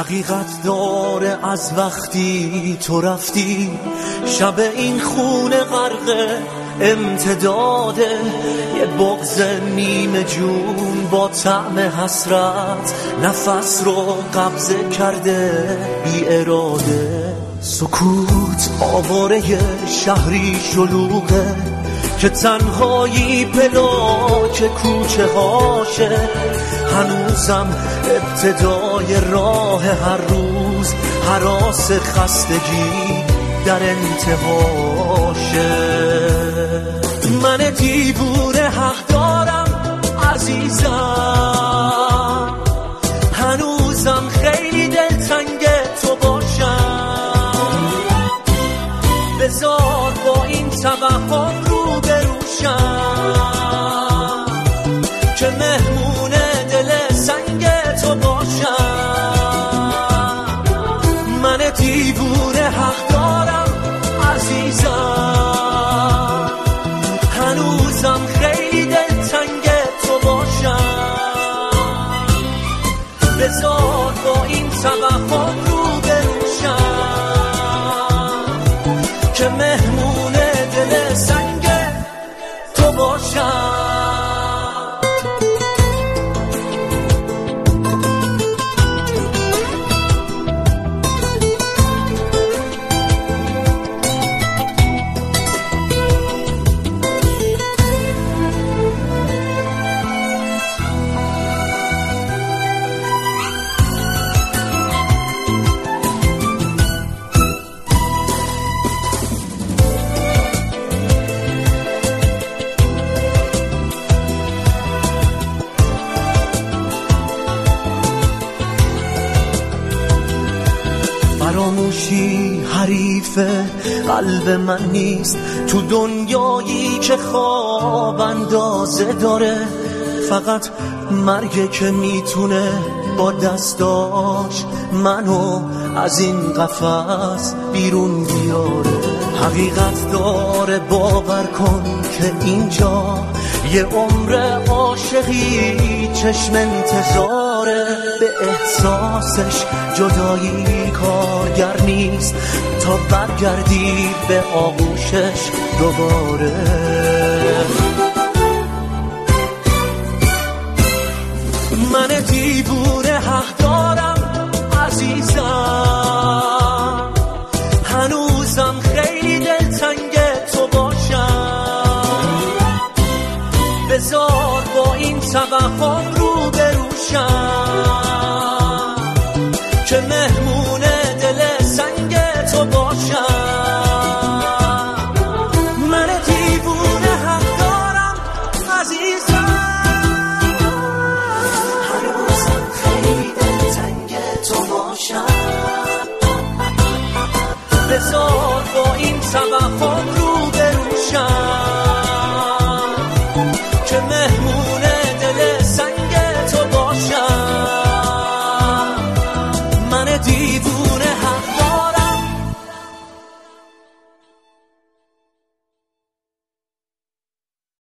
حقیقت داره از وقتی تو رفتی، شب این خونه غرق امتداده، یه بغض نیمه جون با طعم حسرت نفس رو قبضه کرده بی اراده. سکوت آواره شهری شلوغه که تنهایی پلاک کوچه هاشه، هنوزم ابتدای راه هر روز هراس خستگی در انتهاشه. من دیوونه حق دارم عزیزم، هنوزم خیلی دلتنگ تو باشم، بذار با این توهم رو بروشم که مهمون دل سنگ تو باشم. من دیوونه حق دارم عزیزم، هنوزم خیلی دلتنگ تو باشم، بذار با این توهم رو بروشم که مهمون دل سنگ تو باشم. فراموشی حریف قلب من نیست، تو دنیایی که خواب اندازه داره، فقط مرگ که میتونه با دستاش منو از این قفس بیرون بیاره. حقیقت داره باور کن که اینجا یه عمر عاشقی چشم انتظاره، به احساسش جدایی کارگر نیست تا برگردی به آغوشش دوباره. من دیوونه حق دارم عزیزم، هنوزم خیلی دلتنگ تو باشم، بذار با این توهم رو بروشم که مهمون دل سنگ تو باشم. من دیوونه حق دارم عزیزم، هنوزم خیلی دلتنگ تو باشم، بذار با این توهم رو